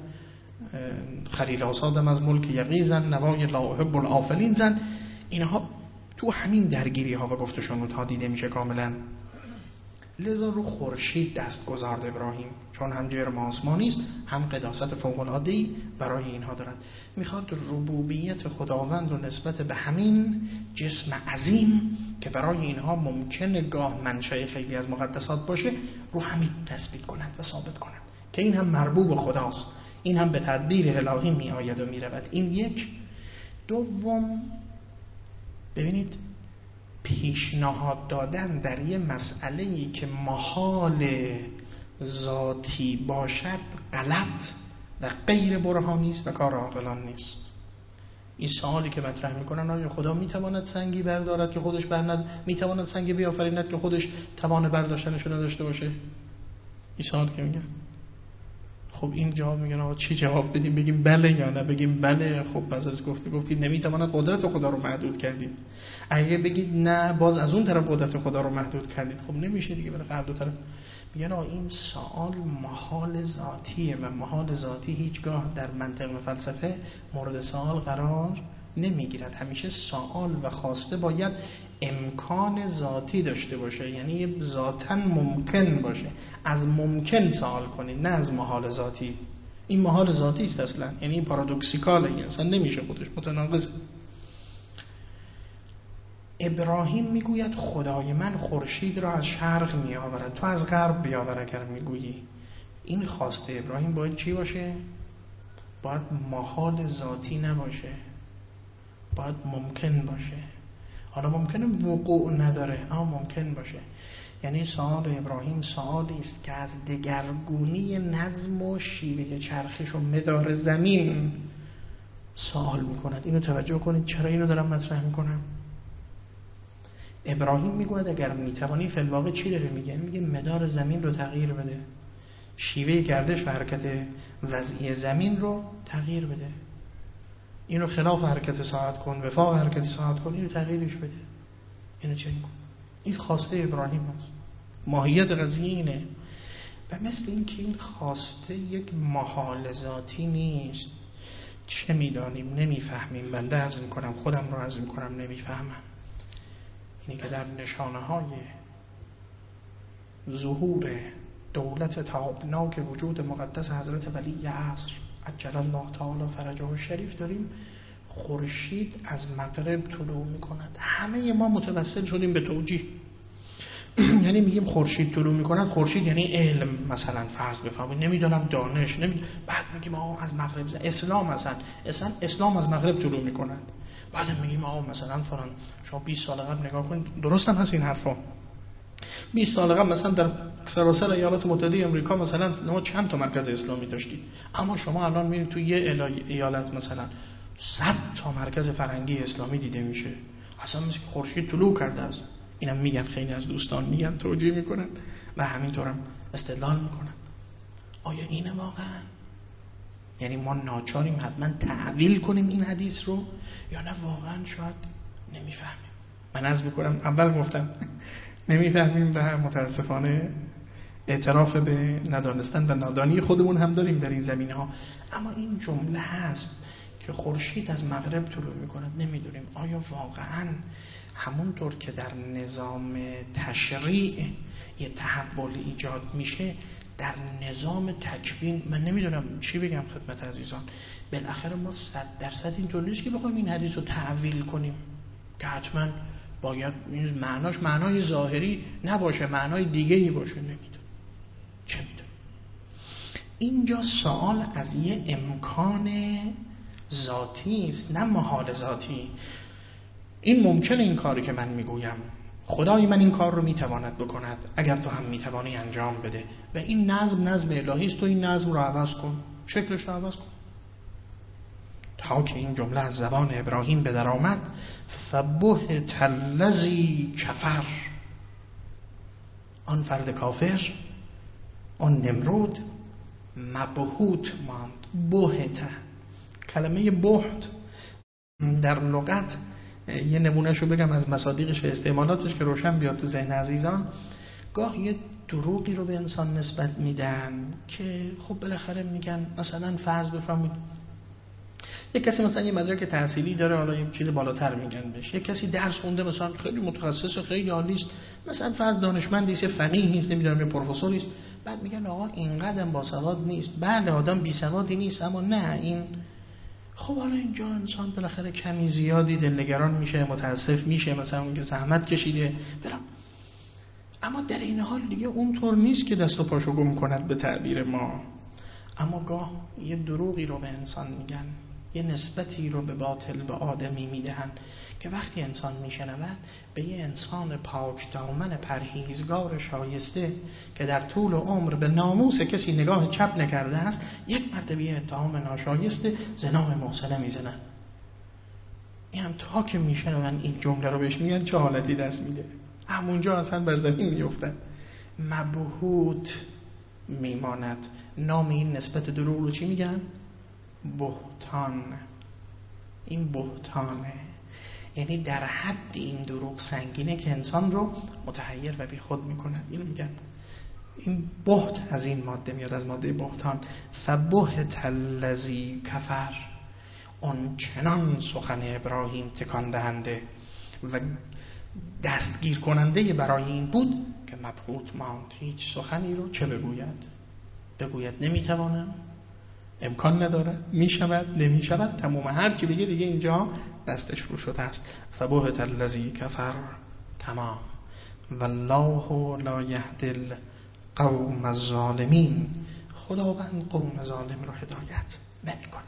خلیل آسادم از ملک یقیزن، نوای لا احب الآفلین زن. اینها تو همین درگیری ها و گفت و شنودها دیده میشه کاملا. لذا رو خورشید دست گذارد ابراهیم، چون هم جرم آسمانی است، هم قداست فوق العاده ای برای اینها دارد. میخواد ربوبیت خداوند رو نسبت به همین جسم عظیم که برای اینها ممکنه گاه منشأ خیلی از مقدسات باشه رو همین تثبیت کند و ثابت کند که این هم مربوب خداست، این هم به تدبیر الهی می آید و می رود. این یک. دوم، ببینید پیشنهاد دادن در یه مسئله‌ای که محال ذاتی باشد غلط و غیر برهانی است و کار عاقلان نیست. این سوالی که مطرح میکنن، آیا خدا میتواند سنگی بردارد که خودش برند، میتواند سنگی بیافریند که خودش توان برداشتنش رو نداشته باشه؟ این سوال که میگن. خب این جواب میگن آقا چی جواب بدیم؟ بگیم بله یا نه؟ بگیم بله، خب پس از گفتید نمیتواند قدرت خدا رو محدود کردید. اگه بگید نه، باز از اون طرف قدرت خدا رو محدود کردید. خب نمیشه دیگه، برای هر دو طرف میگن آقا این سوال محال ذاتیه و محال ذاتی هیچگاه در منطق و فلسفه مورد سوال قرار نمیگیرد. همیشه سوال و خواسته باید امکان ذاتی داشته باشه، یعنی ذاتاً ممکن باشه. از ممکن سوال کنید، نه از محال ذاتی. این محال ذاتی است اصلا، یعنی این پارادوکسیکاله، این اصلا نمیشه، خودش متناقضه. ابراهیم میگوید خدای من خورشید را از شرق می آورد، تو از غرب بیاور. اگر میگویی این خواسته ابراهیم باید چی باشه؟ باید محال ذاتی نباشه، باید ممکن باشه. حالا ممکنه وقوع نداره، اما ممکن باشه. یعنی سوال ابراهیم سوالی است که از دگرگونی نظم و شیوه چرخش و مدار زمین سوال میکند. اینو توجه کنید چرا اینو دارم مطرح میکنم. ابراهیم میگوید اگر میتوانی فی الواقع چی داره میگه؟ میگه مدار زمین رو تغییر بده، شیوه گردش و حرکت وضعی زمین رو تغییر بده، اینو خلاف حرکت ساعت کن، وفاق حرکت ساعت کن، اینو تغییرش بده. اینو چنین کن. این خواسته ابراهیم است. ماهیت قضیه اینه. و مثل این که این خواسته یک محال ذاتی نیست. چه میدانیم نمیفهمیم، بنده عرض میکنم خودم رو عرض میکنم نمیفهمم. اینی که در نشانه های ظهور دولت تابناک وجود مقدس حضرت ولی عصر عجل الله تعالی فرجه الشریف داریم، خورشید از مغرب طلوع میکند. همه ما متوسل شدیم به توجیه. یعنی میگیم خورشید طلوع میکند، خورشید یعنی علم مثلا فرض بفهمید، نمیدونم دانش، بعد میگیم آقا از مغرب اسلام مثلا اسلام از مغرب طلوع میکند. بعد میگیم آقا مثلا فلان شما 20 سال قبل نگاه کنید، درست هم هست این حرفا. 20 سال قبل مثلا در سراسر ایالات متحده آمریکا مثلا ما چند تا مرکز اسلامی داشتید، اما شما الان میرید تو یه ایالت مثلا 100 تا مرکز فرهنگی اسلامی دیده میشه. اصلا مثل خورشید طلوع کرده است. اینم میگن، خیلی از دوستان میگن، توجیه میکنن و همینطورم استدلال میکنن. آیا اینه واقعا؟ یعنی ما ناچاریم حتما تحویل کنیم این حدیث رو یا نه واقعا شاید نمیفهمیم؟ من عرض میکنم اول گفتم نمیفهمیم و متاسفانه اعتراف به ندانستن و نادانی خودمون هم داریم در این زمینه ها. اما این جمله هست که خورشید از مغرب طلوع میکند، نمیدونیم آیا واقعا همونطور که در نظام تشریع یه تحول ایجاد میشه در نظام تکوین، من نمیدونم چی بگم خدمت عزیزان، بالاخره ما 100% اینطور نیست که بخوایم این حدیث رو تعویل کنیم که حتما باید معناش معنای ظاهری نباشه، معنای دیگه‌ای باشه. نمیدونم چه میدونم. اینجا سوال از یه امکان ذاتی است نه محال ذاتی. این ممکنه این کاری که من میگویم خدای من این کار رو میتواند بکند اگر تو هم میتوانی انجام بده و این نظم الهی است، تو این نظم رو عوض کن، شکلش رو عوض کن. تا که این جمله از زبان ابراهیم به در آمد فبهت الذی کفر، آن فرد کافر، آن نمرود مبهوت ماند. بهت، کلمه بهت در لغت یه نمونهشو بگم از مصادیقش و استعمالاتش که روشن بیاد تو ذهن عزیزان. گاه یه دروغی رو به انسان نسبت میدن که خب بالاخره میگن مثلا فرض بفرمایید یک کسی مثلا یه مدرک تحصیلی داره، حالا یه چیز بالاتر میگن بهش، یک کسی درس خونده مثلا خیلی متخصص و خیلی عالی است، مثلا فرض دانشمندی است، فقیه نیست، نمیدونم یه پروفسوری است، بعد میگن آقا اینقدر باسواد نیست. بله آدم بی سوادی نیست، اما نه این خب حالا اینجا انسان بالاخره کمی زیادی دلنگران میشه، متاسف میشه، مثلا اون که زحمت کشیده برام. اما در این حال دیگه اونطور نیست که دست و پاشو گم کند به تعبیر ما. اما گاه یه دروغی رو به انسان میگن، یه نسبتی رو به باطل به آدمی میدهن که وقتی انسان میشنود به یه انسان پاک دامن پرهیزگار شایسته که در طول عمر به ناموس کسی نگاه چپ نکرده است یک مرتبه اتهام ناشایسته زنا محصنه میزنن. این هم تا که میشنون این جمله رو بهش میگن چه حالتی دست میده، همونجا اصلا بر زمین میفتن. مبهوت میماند. نام این نسبت دروغ رو چی میگن؟ بهتان. این بهتانه، یعنی در حد این دروغ سنگینه که انسان رو متحیر و بی خود میکنه. اینو میگن این بهت از این ماده میاد، از ماده بهتان. فبهت الذی کفر، اون چنان سخن ابراهیم تکان دهنده و دستگیر کننده برای این بود که مبهوت ماند. هیچ سخنی رو چه بگوید نمیتوانم، امکان نداره، میشود نمیشود، تمام هر چی بگه دیگه اینجا دستش رو شده است. فبهت الذی کفر، تمام. والله لا یهدی القوم الظالمین، خداوند قوم ظالم رو هدایت نمیکنه.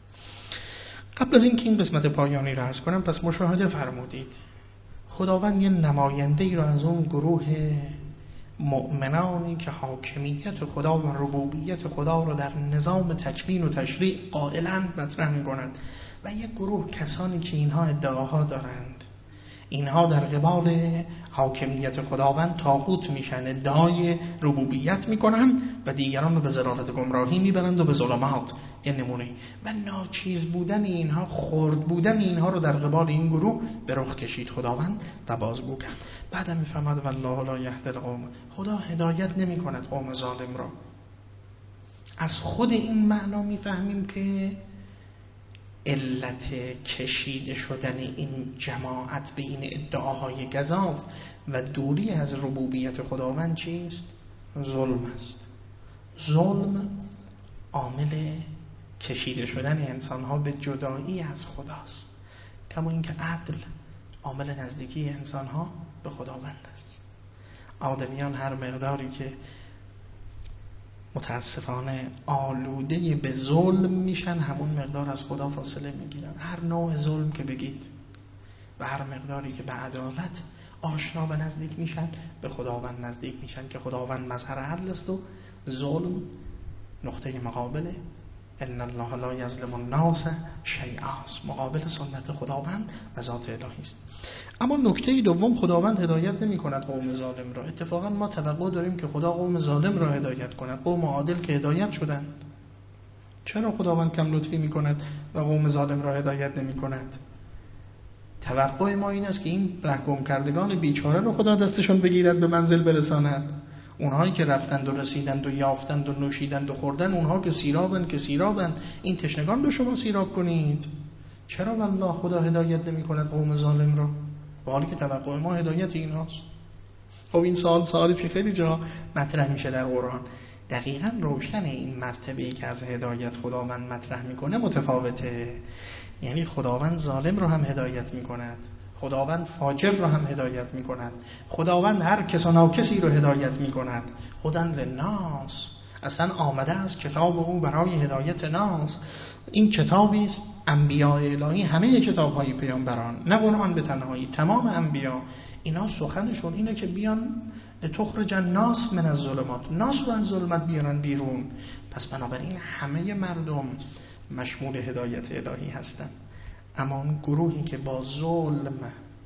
قبل از اینکه این قسمت پایانی رو عرض کنم، پس مشاهده فرمودید خداوند یه نماینده ای رو از اون گروه مؤمنانی که حاکمیت خدا و ربوبیت خدا را در نظام تکوین و تشریع قائلند مطرح می‌کنند، و یک گروه کسانی که اینها ادعاها دارند، اینها در قبال حاکمیت خداوند طاغوت میشن، ادعای ربوبیت میکنن و دیگران رو به ضلالت گمراهی میبرند و به ظلمات. یه نمونه و ناچیز بودن اینها، خرد بودن اینها رو در قبال این گروه به رخ کشید خداوند و بازگو کرد. بعدم میفرماد والله لا یهدی القوم، خدا هدایت نمیکند قوم ظالم را. از خود این معنا میفهمیم که علت کشیده شدن این جماعت به این ادعاهای گزاف و دوری از ربوبیت خداوند چیست؟ ظلم است. ظلم عامل کشیده شدن انسانها به جدایی از خداست، کما اینکه عدل عامل نزدیکی انسانها به خداوند است. آدمیان هر مقداری که متاسفانه آلوده به ظلم میشن، همون مقدار از خدا فاصله میگیرن. هر نوع ظلم که بگید و هر مقداری که به عدالت آشنا و نزدیک میشن، به خداوند نزدیک میشن که خداوند مظهر عدل است و ظلم نقطه مقابله. ان الله لا یظلم الناس شیئا، مقابل سنت خداوند و ذات الهی است. اما نکته دوم، خداوند هدایت نمی کند قوم ظالم را. اتفاقا ما توقع داریم که خدا قوم ظالم را هدایت کند. قوم عادل که هدایت شدند، چرا خداوند کم لطفی می کند و قوم ظالم را هدایت نمی کند؟ توقع ما این است که این رهگم کردگان بیچاره رو خدا دستشون بگیرد، به منزل برساند. اونهایی که رفتند و رسیدند و یافتند و نوشیدند و خوردند، اونها که سیرابند، این تشنگان رو شما سیراب کنید. چرا والله خدا هدایت نمی کند قوم ظالم را، با حالی که توقع ما هدایت ایناست؟ خب این سوالی که خیلی جا مطرح میشه در قرآن. دقیقاً روشن این مرتبه‌ای که از هدایت خداوند مطرح میکنه متفاوته. یعنی خداوند ظالم رو هم هدایت میکند، خداوند فاجر رو هم هدایت میکند، خداوند هر کس و ناکسی رو هدایت میکند. هدن للناس، اصلا آمده است کتاب او برای هدایت ناس. این کتابی است انبیاء الهی، همه کتاب‌های پیامبران، نه قرآن به تنهایی، تمام انبیا اینا سخنشون اینه که بیان تخرج الناس من الظلمات، ناس رو از ظلمت بیارن بیرون. پس بنابراین همه مردم مشمول هدایت الهی هستند. اما اون گروهی که با ظلم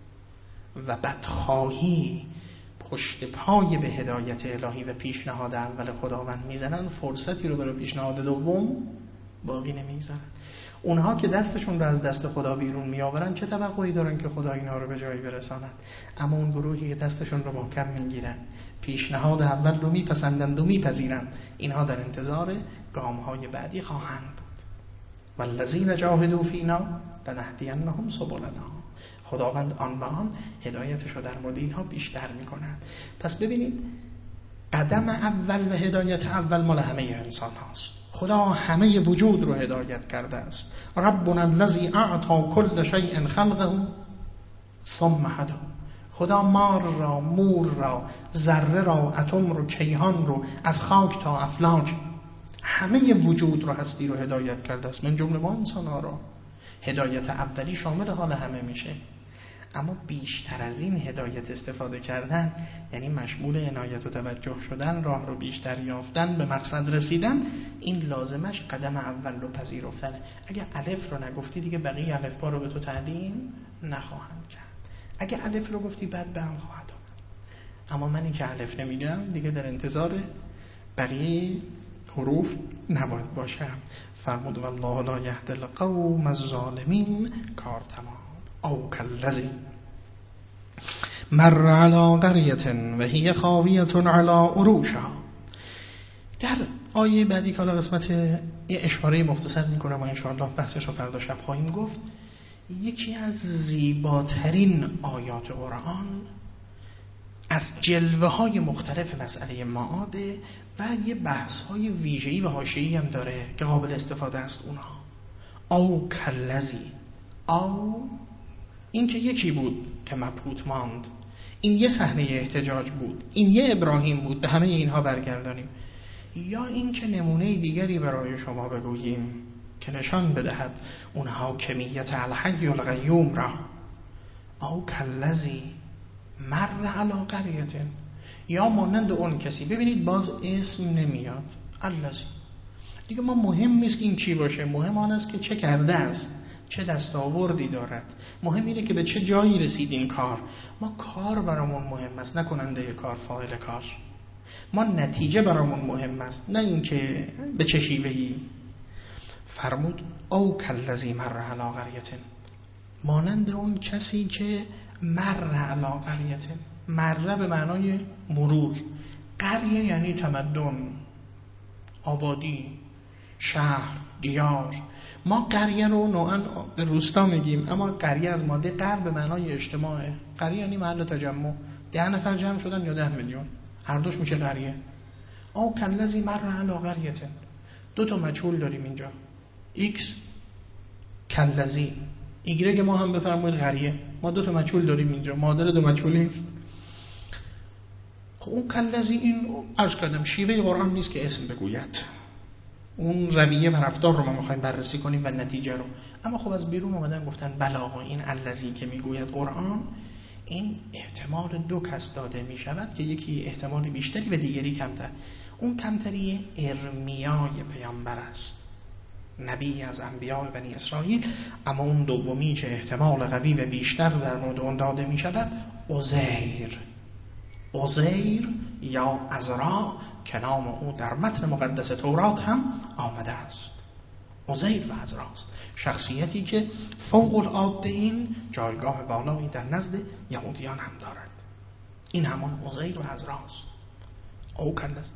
و بدخواهی پشت پای به هدایت الهی و پیشنهاد اول خداوند میزنن، فرصتی رو برای پیشنهاد دوم باقی نمیذارن. اونها که دستشون رو از دست خدا بیرون میآورن، چه توقعی دارن که خدا اینا رو به جایی برساند؟ اما اون گروهی که دستشون رو محکم میگیرن، پیشنهاد اول رو میپسندند و میپذیرن، اینها در انتظار گام‌های بعدی خواهند بود. والذین جاهدوا فینا لنهدینهم سبلنا. خداوند آن به آن هدایتش رو در مورد اینها بیشتر میکند. پس ببینید قدم اول و هدایت اول مال همه انسان هاست. خدا همه وجود رو هدایت کرده است. ربنا الذی اعطى كل شیء خلقه ثم هدى. خدا مار را، مور را، ذره را، اتم رو، کیهان رو، از خاک تا افلاک همه وجود رو، هستی رو هدایت کرده است، من جمله ما انسان ها را. هدایت اولی شامل حال همه میشه. اما بیشتر از این هدایت استفاده کردن، یعنی مشمول عنایت و توجه شدن، راه رو بیشتر یافتن، به مقصد رسیدن، این لازمش قدم اول رو پذیرفتنه. اگه الف رو نگفتی دیگه بقیه الف با رو به تو تعلیم نخواهند کرد. اگه الف رو گفتی بعد به هم خواهد آمد. اما من این که الف نمیگم دیگه در انتظار بقیه حروف نباید باشم. فرمود والله لا یهدی القوم الظالمین، کار تمام. او کالذی مر علی قریة و هی خاویة علی عروشها. در آیه بعدی که حالا قسمت یه اشاره مختصر میکنم و انشاءالله بحثش رو فردا شب خواهیم گفت، یکی از زیباترین آیات قرآن از جلوه های مختلف مسئله معاده و یه بحث های ویژه‌ای و حاشیه‌ای هم داره که قابل استفاده است اونها. او کالذی، او این که یکی بود که مبهوت ماند، این یه صحنه احتجاج بود، این یه ابراهیم بود، به همه اینها برگردانیم. یا این که نمونه دیگری برای شما بگوییم که نشان بدهد اون حاکمیت الحی القیوم را. او کالذی مر علی قریة، یا مانند اون کسی. ببینید باز اسم نمیاد، الذی. دیگه ما مهم نیست که این کی باشه، مهم آن است که چه کرده است، چه دستاوردی دارد. مهم اینه که به چه جایی رسید این کار. ما کار برامون مهم است، نه کننده کار، فاعل کار. ما نتیجه برامون مهم است، نه اینکه به چه شیوهی. فرمود او کالذی مر علی قریة، مانند اون کسی که مر علی قریة. مر به معنای مرور، قریه یعنی تمدن، آبادی، شهر، دیار. ما قریه رو نوعا به روستا میگیم، اما قریه از ماده قر به معنای اجتماعه. قریه یعنی محل تجمع، 10 نفر جمع شدن یا 10 میلیون، هر دوش میشه قریه. او کالذی مر علی قریة. 2 تا مجهول داریم اینجا، x کالذی، ایگرگ ما هم بفرمایید قریه. ما 2 تا مجهول داریم اینجا، مادر 2 مجهولی است. اون کالذی، این عرض کردم شیوه قرآن نیست که اسم بگوید، اون رویه و رفتار رو ما میخوایم بررسی کنیم و نتیجه رو. اما خب از بیرون اومدن گفتن بله آقا این الذی که میگوید قرآن، این احتمال 2 کس داده میشود که یکی احتمال بیشتری و دیگری کمتر. اون کمتری ارمیای پیامبر است، نبی از انبیاء بنی اسرائیل. اما اون دومی که احتمال قوی و بیشتر در مورد اون داده میشود، عزیر یا عزرا که نام او در متن مقدس تورات هم آمده است. عزیر و عزراست، شخصیتی که فوق العاده این جایگاه بالایی در نزد یهودیان هم دارد. این همان عزیر و عزراست. او کالذی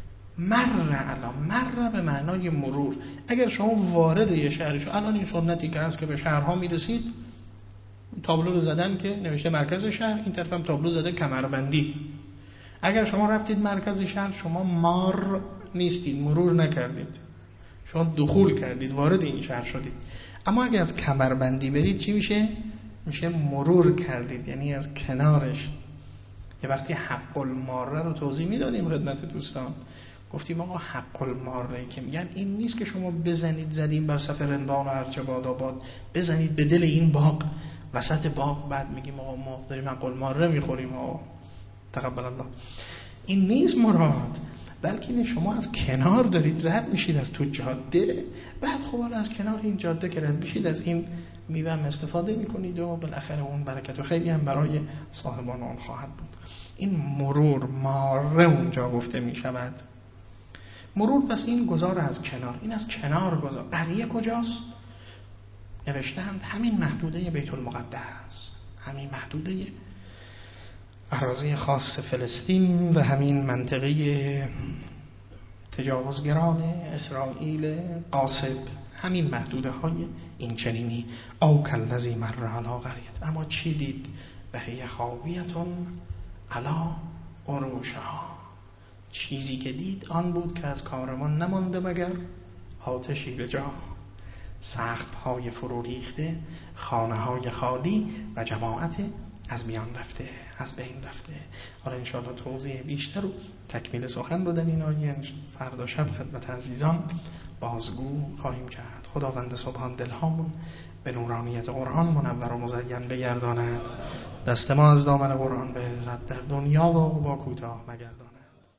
مر به معنای مرور. اگر شما وارد یه شهری شو، الان این سنتی که هست که به شهرها میرسید، تابلو رو زدن که نوشته مرکز شهر، این طرف هم تابلو زده کمربندی. اگر شما رفتید مرکز شهر، شما مار نیستید، مرور نکردید، شما دخول کردید، وارد این شهر شدید. اما اگر از کمربندی برید چی میشه؟ میشه مرور کردید، یعنی از کنارش. یه وقتی حق الماره رو توضیح میدادیم خدمت دوستان، گفتیم آقا حق الماره که میگن این نیست که شما بزنید زدیم بر صف رندان و ارچباد آباد، بزنید به دل این باغ، وسط باغ، بعد میگیم آقا ما داریم حق الماره میخوریم آقا تقبل الله. این نیست مراد، بلکه شما از کنار دارید رد میشید از تو جاده، بعد خب از کنار این جاده که رد میشید از این میوه استفاده میکنید و بالاخره اون برکت و خیلی هم برای صاحبان اون خواهد بود. این مرور، ماره اونجا گفته میشود. مرور پس این گذار از کنار، این از کنار گذار. قریه کجاست؟ نوشتند همین محدوده بیت المقدس، همین محدوده اراضی خاص فلسطین و همین منطقه تجاوزگران اسرائیل قاصب، همین محدوده های این چنینی. او کالذی مر علی قریة. اما چی دید؟ وهی خاویة علی عروشها. چیزی که دید آن بود که از کاروان نمانده مگر آتشی به جا، سقف‌های فرو ریخته، خانه‌های خالی و جماعت از میان رفته، از بین رفته. حالا انشاءالله توضیح بیشتر و تکمیل سخن رو در این آیه فردا شب خدمت عزیزان بازگو خواهیم کرد. خداوند سبحان دلهامون به نورانیت قرآن منور و مزین بگرداند، دست ما از دامن قرآن به عزت در دنیا و عقبی کوتاه مگرداند.